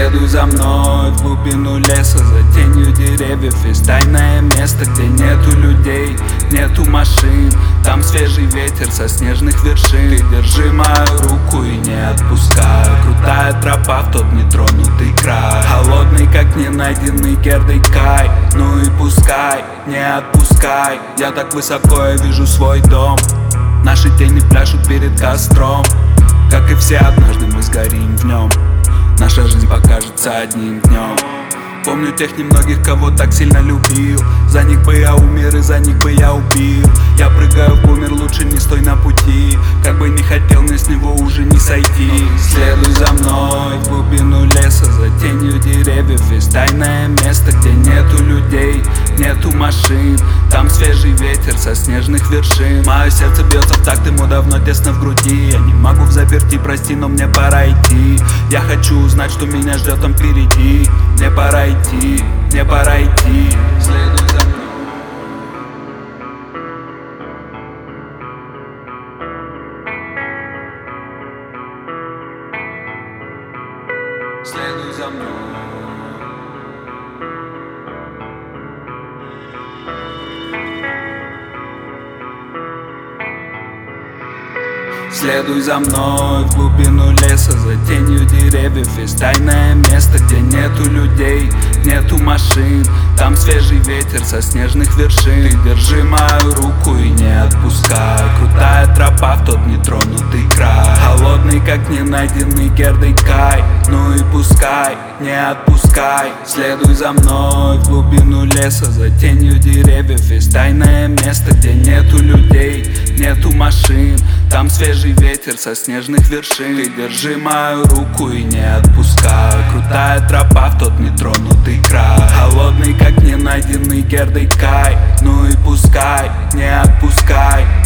Следуй за мной в глубину леса, за тенью деревьев. Есть тайное место, где нету людей, нету машин. Там свежий ветер со снежных вершин. Ты держи мою руку и не отпускай. Крутая тропа в тот нетронутый край. Холодный, как ненайденный Гердой Кай. Ну и пускай, не отпускай. Я так высоко, я вижу свой дом. Наши тени пляшут перед костром. Как и все, однажды мы сгорим в нем. Наша жизнь покажется одним днем. Помню тех немногих, кого так сильно любил. За них бы я умер и за них бы я убил. Я прыгаю в бумер, лучше не стой на пути. Как бы не хотел, мне с него уже не сойти. Следуй за мной в глубину леса, за тенью деревьев. Есть тайное место, где нету людей, нету машин. Там свежий ветер со снежных вершин. Мое сердце бьется в такт, ему давно тесно в груди. Я не могу в заперти, прости, но мне пора идти. Я хочу узнать, что меня ждет там впереди. Мне пора идти, мне пора идти. Следуй за мной. Следуй за мной. Следуй за мной в глубину леса, за тенью деревьев. Есть тайное место, где нету людей, нету машин. Там свежий ветер со снежных вершин. Ты держи мою руку и не отпускай. Крутая тропа в тот нетронутый край. Холодный, как ненайденный Гердой Кай. Ну и пускай, не отпускай. Следуй за мной в глубину леса, за тенью деревьев. Есть тайное место, где нету людей, нету машин. Там свежий ветер со снежных вершин. Ты держи мою руку и не отпускай. Крутая тропа в тот нетронутый край. Холодный, как ненайденный Гердой Кай. Ну и пускай, не отпускай.